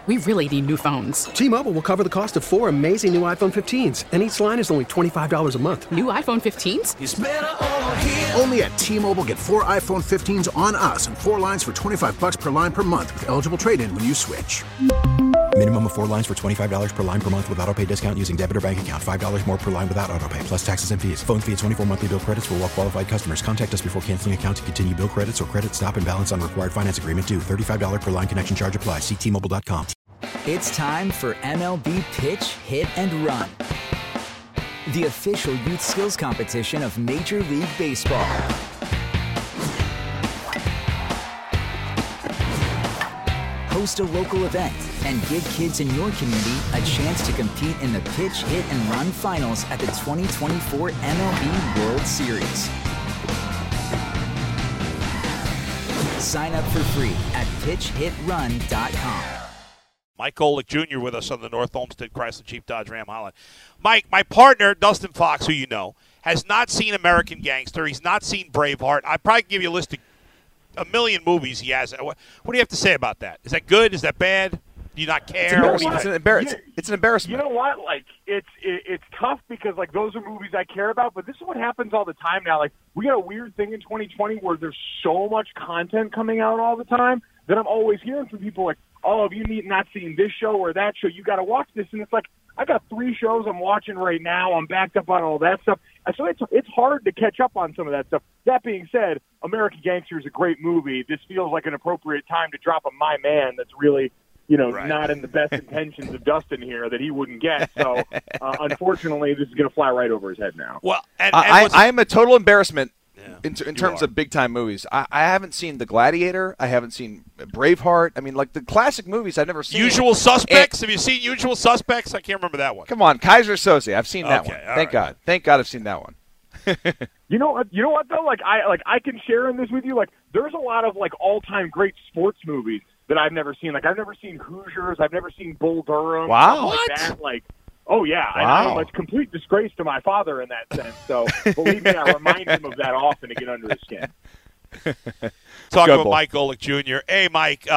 We really need new phones. T-Mobile will cover the cost of 4 amazing new iPhone 15s, and each line is only $25 a month. New iPhone 15s? It's better over here. Only at T-Mobile, get 4 iPhone 15s on us and 4 lines for $25 per line per month with eligible trade-in when you switch. Minimum of 4 lines for $25 per line per month with autopay discount using debit or bank account. $5 more per line without autopay, plus taxes and fees. Phone fee at 24 monthly bill credits for well-qualified customers. Contact us before canceling account to continue bill credits or credit stop and balance on required finance agreement due. $35 per line connection charge applies. See T-Mobile.com. It's time for MLB Pitch, Hit, and Run, the official youth skills competition of Major League Baseball. Host a local event and give kids in your community a chance to compete in the Pitch, Hit, and Run finals at the 2024 MLB World Series. Sign up for free at pitchhitrun.com. Mike Golick Jr. with us on the North Olmsted Chrysler Jeep Dodge Ram Hotline. Mike, my partner, Dustin Fox, who you know, has not seen American Gangster. He's not seen Braveheart. I'd probably give you a list of a million movies he has. What do you have to say about that? Is that good? Is that bad? Do you not care? It's an embarrassment. You know what? Like it's tough because like those are movies I care about, but this is what happens all the time now. Like we got a weird thing in 2020 where there's so much content coming out all the time that I'm always hearing from people like, "Oh, if you not seen this show or that show, you got to watch this." And it's like I got 3 shows I'm watching right now. I'm backed up on all that stuff, so it's hard to catch up on some of that stuff. That being said, American Gangster is a great movie. This feels like an appropriate time to drop a My Man that's really, not in the best intentions of Dustin here that he wouldn't get. So, unfortunately, this is going to fly right over his head now. Well, I am a total embarrassment in terms of big-time movies. I haven't seen The Gladiator. I haven't seen Braveheart. I mean, like the classic movies I've never seen. Usual Suspects? Have you seen Usual Suspects? I can't remember that one. Come on, Kaiser Soze. I've seen that one. Thank God. Thank God I've seen that one. You know what though? I can share in this with you. Like, there's a lot of like all-time great sports movies that I've never seen. Like, I've never seen Hoosiers. I've never seen Bull Durham. Wow. Like that. Like, oh yeah. Wow. I'm a complete disgrace to my father in that sense. So believe me, I remind him of that often to get under his skin. Talking about Mike Golick Jr. Hey, Mike.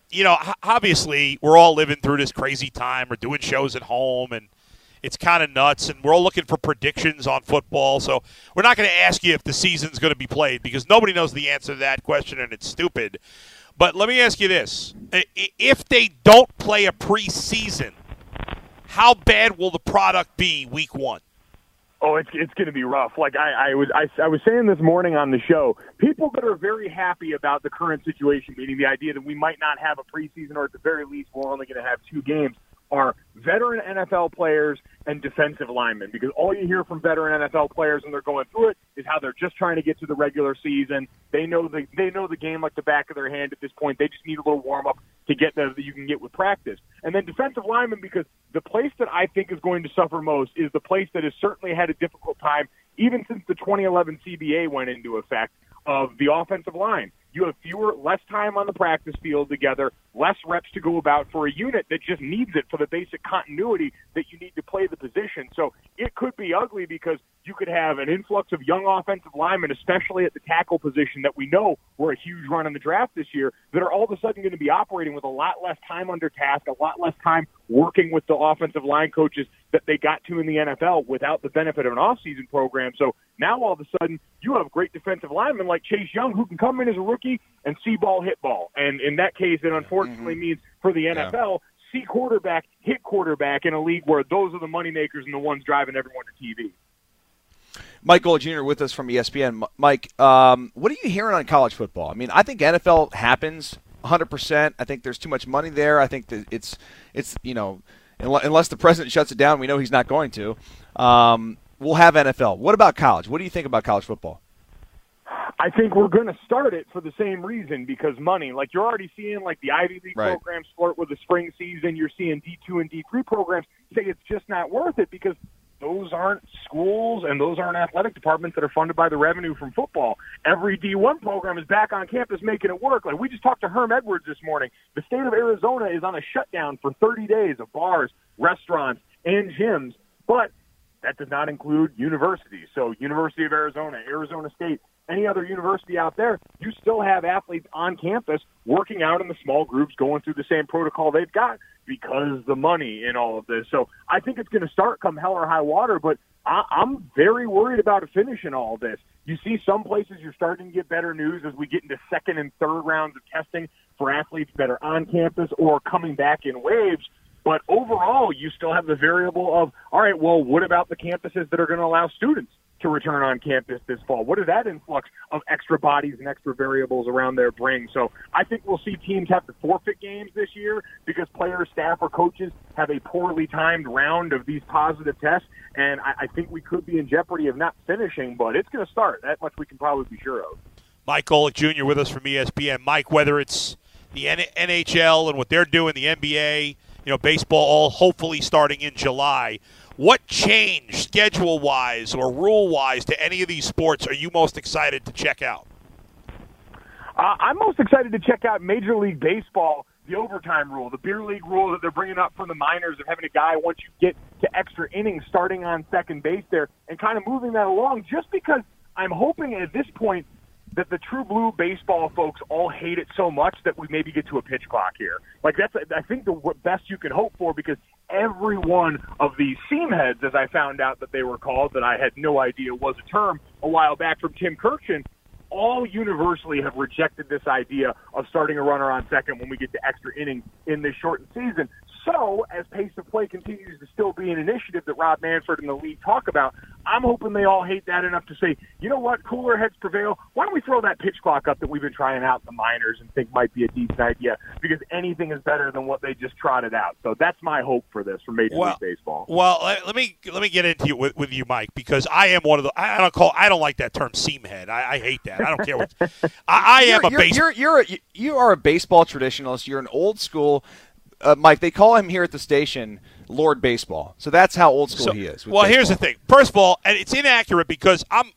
Obviously we're all living through this crazy time. We're doing shows at home and it's kind of nuts, and we're all looking for predictions on football. So we're not going to ask you if the season's going to be played because nobody knows the answer to that question, and it's stupid. But let me ask you this. If they don't play a preseason, how bad will the product be week 1? Oh, it's going to be rough. Like I was saying this morning on the show, people that are very happy about the current situation, meaning the idea that we might not have a preseason or at the very least we're only going to have 2 games, are veteran NFL players and defensive linemen, because all you hear from veteran NFL players when they're going through it is how they're just trying to get to the regular season. They know the game like the back of their hand at this point. They just need a little warm up to get that you can get with practice. And then defensive linemen, because the place that I think is going to suffer most is the place that has certainly had a difficult time even since the 2011 CBA went into effect, of the offensive line. You have less time on the practice field together, less reps to go about for a unit that just needs it for the basic continuity that you need to play the position. So it could be ugly because you could have an influx of young offensive linemen, especially at the tackle position that we know were a huge run in the draft this year, that are all of a sudden going to be operating with a lot less time under task, a lot less time working with the offensive line coaches that they got to in the NFL without the benefit of an off-season program. So now all of a sudden you have great defensive linemen like Chase Young who can come in as a rookie and see ball, hit ball. And in that case, it unfortunately means for the NFL, see quarterback, hit quarterback in a league where those are the moneymakers and the ones driving everyone to TV. Mike Golick Jr. with us from ESPN. Mike, what are you hearing on college football? I mean, I think NFL happens 100%. I think there's too much money there. I think that it's unless the president shuts it down, we know he's not going to. We'll have NFL. What about college? What do you think about college football? I think we're going to start it for the same reason, because money. Like, you're already seeing, like, the Ivy League programs flirt with the spring season. You're seeing D2 and D3 programs say it's just not worth it because those aren't schools and those aren't athletic departments that are funded by the revenue from football. Every D1 program is back on campus making it work. Like, we just talked to Herm Edwards this morning. The state of Arizona is on a shutdown for 30 days of bars, restaurants, and gyms, but that does not include universities. So University of Arizona, Arizona State, any other university out there, you still have athletes on campus working out in the small groups, going through the same protocol they've got because the money in all of this. So I think it's going to start come hell or high water, but I'm very worried about a finish in all this. You see some places you're starting to get better news as we get into second and third rounds of testing for athletes that are on campus or coming back in waves. But overall, you still have the variable of, all right, well, what about the campuses that are going to allow students to return on campus this fall? What does that influx of extra bodies and extra variables around there bring? So I think we'll see teams have to forfeit games this year because players, staff, or coaches have a poorly timed round of these positive tests. And I think we could be in jeopardy of not finishing, but it's going to start. That much we can probably be sure of. Mike Golic Jr. with us from ESPN. Mike, whether it's the NHL and what they're doing, the NBA, baseball all hopefully starting in July, what changed schedule-wise or rule-wise to any of these sports are you most excited to check out? I'm most excited to check out Major League Baseball, the overtime rule, the beer league rule that they're bringing up from the minors of having a guy, once you get to extra innings, starting on second base there and kind of moving that along, just because I'm hoping at this point that the true blue baseball folks all hate it so much that we maybe get to a pitch clock here. Like, that's, I think, the best you can hope for, because every one of these seam heads, as I found out that they were called, that I had no idea was a term a while back from Tim Kirchin, all universally have rejected this idea of starting a runner on second when we get to extra innings in this shortened season. So, as pace of play continues to still be an initiative that Rob Manfred and the league talk about, I'm hoping they all hate that enough to say, you know what, cooler heads prevail. Why don't we throw that pitch clock up that we've been trying out in the minors and think might be a decent idea, because anything is better than what they just trotted out. So that's my hope for this, for Major League Baseball. Well, let me get into it with you, Mike, because I am one of the I don't like that term seam head. I hate that. I don't care what. You are a baseball traditionalist. You're an old school. Mike, they call him here at the station Lord Baseball. So that's how old school he is. Well, here's the thing. First of all, and it's inaccurate because I'm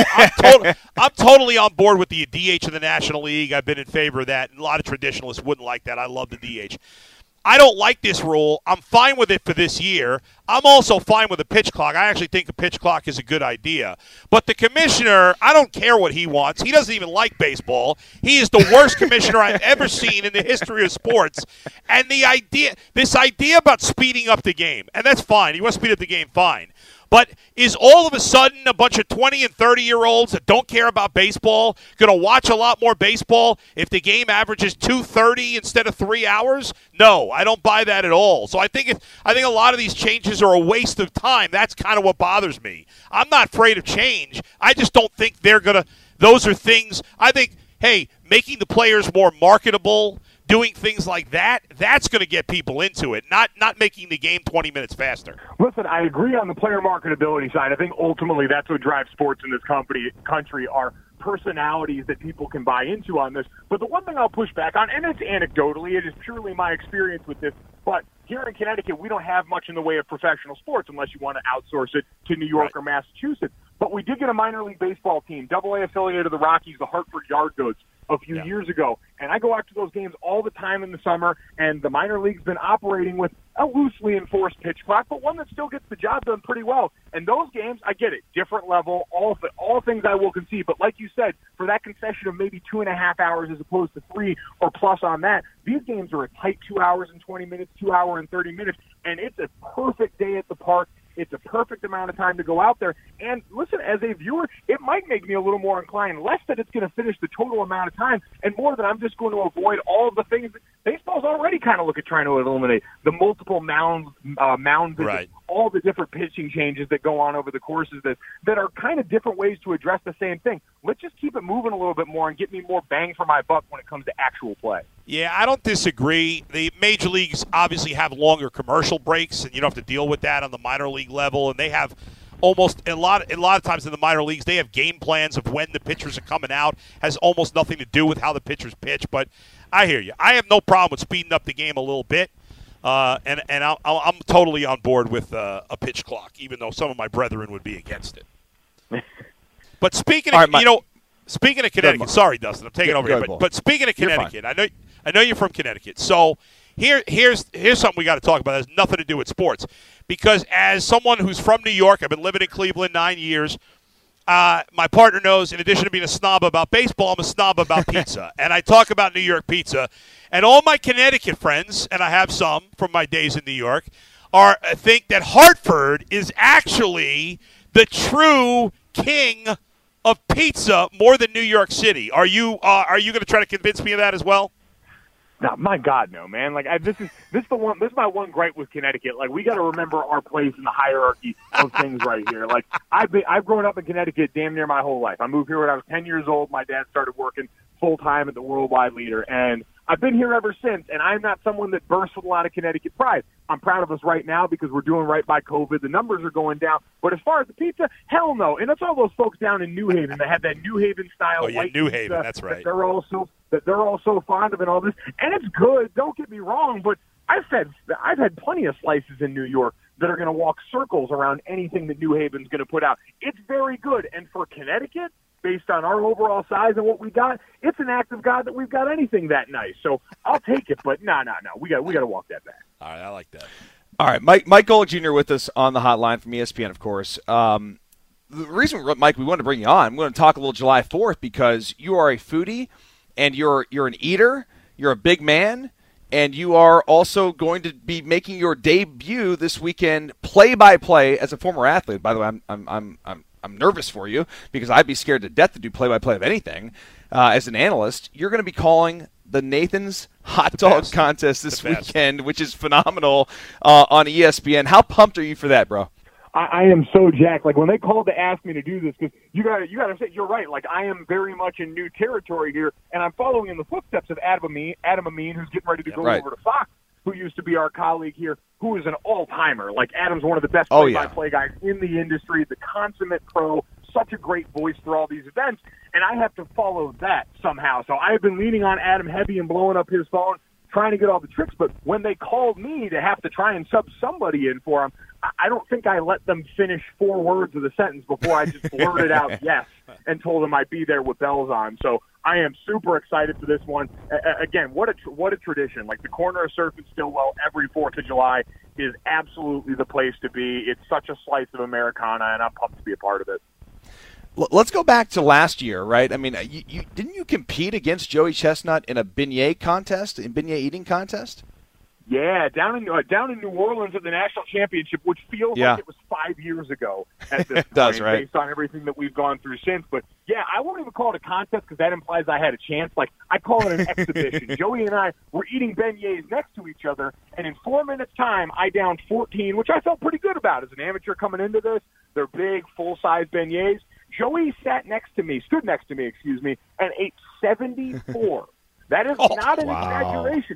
totally on board with the DH of the National League. I've been in favor of that. A lot of traditionalists wouldn't like that. I love the DH. I don't like this rule. I'm fine with it for this year. I'm also fine with a pitch clock. I actually think a pitch clock is a good idea. But the commissioner, I don't care what he wants. He doesn't even like baseball. He is the worst commissioner I've ever seen in the history of sports. And this idea about speeding up the game, and that's fine. You want to speed up the game, fine. But is all of a sudden a bunch of 20 and 30-year-olds that don't care about baseball going to watch a lot more baseball if the game averages 2:30 instead of 3 hours? No, I don't buy that at all. So I think a lot of these changes are a waste of time. That's kind of what bothers me. I'm not afraid of change. I just don't think they're going to – those are things – I think, hey, making the players more marketable – doing things like that, that's going to get people into it, not making the game 20 minutes faster. Listen, I agree on the player marketability side. I think ultimately that's what drives sports in this country are personalities that people can buy into on this. But the one thing I'll push back on, and it's anecdotally, it is purely my experience with this, but here in Connecticut, we don't have much in the way of professional sports unless you want to outsource it to New York or Massachusetts. But we did get a minor league baseball team, AA affiliate of the Rockies, the Hartford Yardgoats, a few years ago. And I go out to those games all the time in the summer, and the minor league's been operating with a loosely enforced pitch clock, but one that still gets the job done pretty well. And those games, I get it, different level, all things I will concede. But like you said, for that concession of maybe 2.5 hours as opposed to 3 or plus on that, these games are a tight 2 hours and 20 minutes, 2 hour and 30 minutes, and it's a perfect day at the park. It's a perfect amount of time to go out there. And listen, as a viewer, it might make me a little more inclined, less that it's going to finish the total amount of time, and more that I'm just going to avoid all of the things that baseball's already kind of trying to eliminate. The multiple mound visits, right. All the different pitching changes that go on over the courses that are kind of different ways to address the same thing. Let's just keep it moving a little bit more and get me more bang for my buck when it comes to actual play. Yeah, I don't disagree. The major leagues obviously have longer commercial breaks, and you don't have to deal with that on the minor league level. And they have almost a lot of times in the minor leagues, they have game plans of when the pitchers are coming out. Has almost nothing to do with how the pitchers pitch. But I hear you. I have no problem with speeding up the game a little bit. And I'm totally on board with a pitch clock, even though some of my brethren would be against it. But speaking of Connecticut, sorry, Dustin, I'm taking over here. But speaking of Connecticut, I know you're from Connecticut, so here's something we got to talk about. It has nothing to do with sports, because as someone who's from New York, I've been living in Cleveland 9 years. my partner knows, in addition to being a snob about baseball, I'm a snob about pizza. And I talk about New York pizza. And all my Connecticut friends, and I have some from my days in New York, think that Hartford is actually the true king of pizza more than New York City. Are you going to try to convince me of that as well? No, my God, no, man. Like this is my one gripe with Connecticut. Like we got to remember our place in the hierarchy of things right here. Like I've grown up in Connecticut damn near my whole life. I moved here when I was 10 years old. My dad started working full time at the Worldwide Leader, and I've been here ever since. And I'm not someone that bursts with a lot of Connecticut pride. I'm proud of us right now because we're doing right by COVID. The numbers are going down. But as far as the pizza, hell no. And that's all those folks down in New Haven that have that New Haven style. Oh yeah, white New pizza Haven. That's right. That they're all so fond of and all this, and it's good. Don't get me wrong, but I've had plenty of slices in New York that are going to walk circles around anything that New Haven's going to put out. It's very good, and for Connecticut, based on our overall size and what we got, it's an act of God that we've got anything that nice. So I'll take it, but no, we got to walk that back. All right, I like that. All right, Mike Golic Jr. with us on the hotline from ESPN, of course. The reason, Mike, we wanted to bring you on, I'm going to talk a little July 4th because you are a foodie. And you're an eater, you're a big man, and you are also going to be making your debut this weekend, play-by-play as a former athlete. By the way, I'm nervous for you because I'd be scared to death to do play-by-play of anything. As an analyst, you're going to be calling the Nathan's Hot Dog Contest this weekend, which is phenomenal on ESPN. How pumped are you for that, bro? I am so jacked. Like when they called to ask me to do this, because you gotta say you're right. Like I am very much in new territory here, and I'm following in the footsteps of Adam Amin, who's getting ready to go over to Fox, who used to be our colleague here, who is an all-timer. Like Adam's one of the best play-by-play guys in the industry, the consummate pro, such a great voice for all these events, and I have to follow that somehow. So I've been leaning on Adam heavy and blowing up his phone, trying to get all the tricks, but when they called me to have to try and sub somebody in for them, I don't think I let them finish 4 words of the sentence before I just blurted out yes and told them I'd be there with bells on. So I am super excited for this one. Again, what a tradition. Like the corner of Surf and Stillwell every 4th of July is absolutely the place to be. It's such a slice of Americana, and I'm pumped to be a part of it. Let's go back to last year, right? I mean, didn't you compete against Joey Chestnut in a beignet eating contest? Yeah, down in New Orleans at the national championship, which feels like it was 5 years ago at this point, does, right? Based on everything that we've gone through since. But yeah, I won't even call it a contest because that implies I had a chance. Like I call it an exhibition. Joey and I were eating beignets next to each other, and in 4 minutes' time, I downed 14, which I felt pretty good about as an amateur coming into this. They're big, full-size beignets. Joey stood next to me, and ate 74. That is not an exaggeration.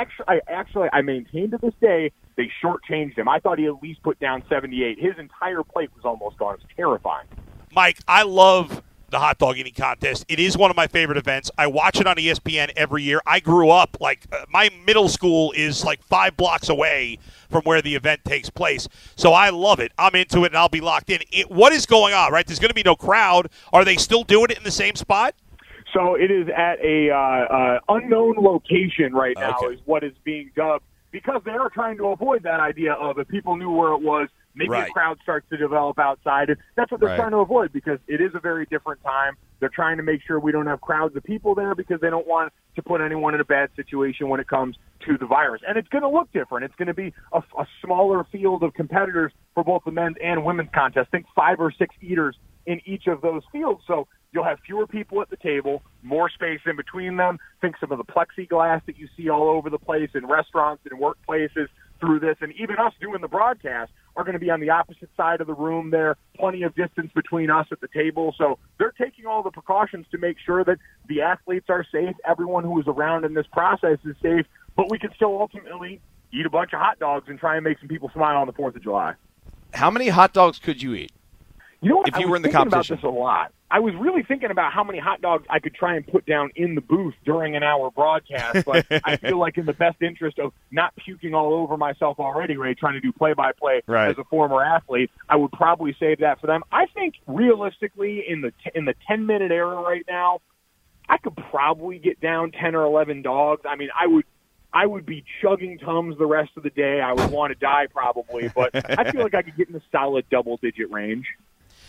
I maintain to this day they shortchanged him. I thought he at least put down 78. His entire plate was almost gone. It was terrifying. Mike, I love the hot dog eating contest. It is one of my favorite events. I watch it on ESPN every year. I grew up, my middle school is like 5 blocks away from where the event takes place. So I love it. I'm into it, and I'll be locked in. What is going on, right? There's going to be no crowd. Are they still doing it in the same spot? So it is at a unknown location right now is what is being dubbed, because they are trying to avoid that idea of if people knew where it was, maybe a crowd starts to develop outside. That's what they're trying to avoid because it is a very different time. They're trying to make sure we don't have crowds of people there because they don't want to put anyone in a bad situation when it comes to the virus. And it's going to look different. It's going to be a smaller field of competitors for both the men's and women's contests. I think 5 or 6 eaters in each of those fields. So you'll have fewer people at the table, more space in between them. Think some of the plexiglass that you see all over the place in restaurants and workplaces through this. And even us doing the broadcast are going to be on the opposite side of the room there, plenty of distance between us at the table. So they're taking all the precautions to make sure that the athletes are safe, everyone who is around in this process is safe, but we can still ultimately eat a bunch of hot dogs and try and make some people smile on the 4th of July. How many hot dogs could you eat? You know what? If you were in the competition? About this a lot. I was really thinking about how many hot dogs I could try and put down in the booth during an hour broadcast, but I feel like in the best interest of not puking all over myself already, Ray, trying to do play-by-play as a former athlete, I would probably save that for them. I think realistically in the 10-minute era right now, I could probably get down 10 or 11 dogs. I mean, I would be chugging Tums the rest of the day. I would want to die probably, but I feel like I could get in the solid double-digit range.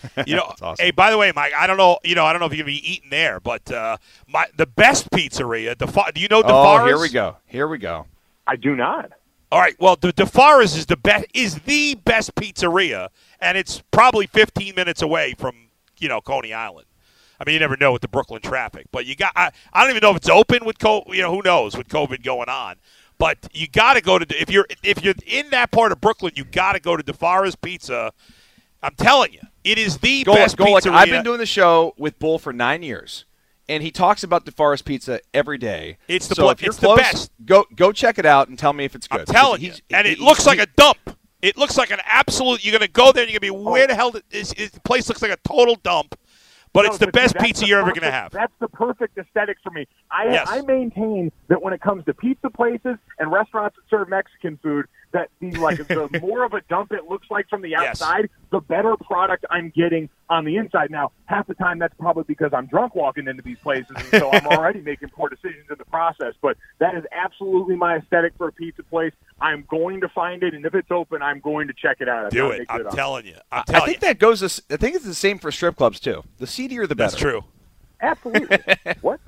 Awesome. Hey, by the way, Mike, I don't know if you're gonna be eating there, but the best pizzeria. Do you know DeFara's? Oh, here we go. I do not. All right. Well, the DeFara's is the best pizzeria, and it's probably 15 minutes away from Coney Island. I mean, you never know with the Brooklyn traffic, but I don't even know if it's open with who knows with COVID going on. But you got to go to if you're in that part of Brooklyn, you got to go to DeFara's Pizza. I'm telling you, it is the best pizzeria. I've been doing the show with Bull for 9 years, and he talks about DeFara's Pizza every day. It's the best. Go check it out and tell me if it's good. I'm telling you, and it looks like a dump. It looks like an absolute. You're going to go there and you're going to be, where the hell is the place? Looks like a total dump. But it's the best pizza you're ever going to have. That's the perfect aesthetic for me. I maintain that when it comes to pizza places and restaurants that serve Mexican food, that the more of a dump it looks like from the outside, the better product I'm getting on the inside. Now, half the time that's probably because I'm drunk walking into these places, and so I'm already making poor decisions in the process. But that is absolutely my aesthetic for a pizza place. I'm going to find it, and if it's open, I'm going to check it out. Do it. I'm telling you. I think that goes. I think it's the same for strip clubs too. The seedier, the better. That's true. Absolutely. What?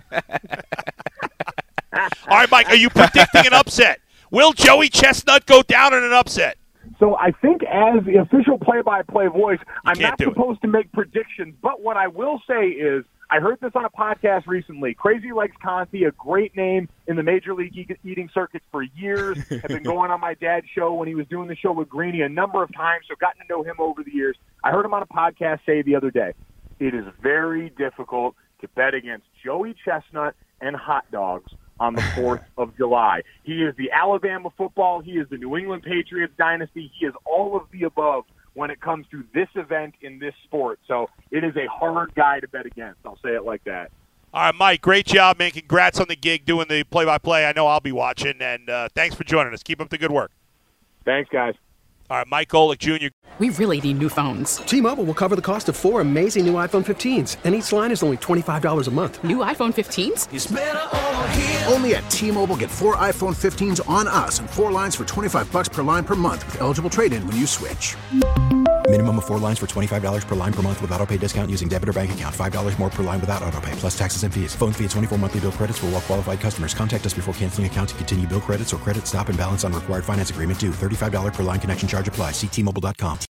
All right, Mike. Are you predicting an upset? Will Joey Chestnut go down in an upset? So I think as the official play-by-play voice, I'm not supposed to make predictions, but what I will say is I heard this on a podcast recently. Crazy Legs Conti, a great name in the Major League eating circuits for years, had been going on my dad's show when he was doing the show with Greeny a number of times, so gotten to know him over the years. I heard him on a podcast say the other day, it is very difficult to bet against Joey Chestnut and hot dogs on the 4th of July. He is the Alabama football. He is the New England Patriots dynasty. He is all of the above when it comes to this event in this sport. So it is a hard guy to bet against. I'll say it like that. All right, Mike, great job, man. Congrats on the gig doing the play-by-play. I know I'll be watching, and thanks for joining us. Keep up the good work. Thanks, guys. All right, Mike Golick Jr. We really need new phones. T-Mobile will cover the cost of 4 amazing new iPhone 15s, and each line is only $25 a month. New iPhone 15s? It's better over here. Only at T-Mobile, get 4 iPhone 15s on us and 4 lines for $25 per line per month with eligible trade-in when you switch. Minimum of 4 lines for $25 per line per month with autopay discount using debit or bank account. $5 more per line without autopay, plus taxes and fees. Phone fee at 24 monthly bill credits for well-qualified customers. Contact us before canceling account to continue bill credits or credit stop and balance on required finance agreement due. $35 per line connection charge applies. See T-Mobile.com.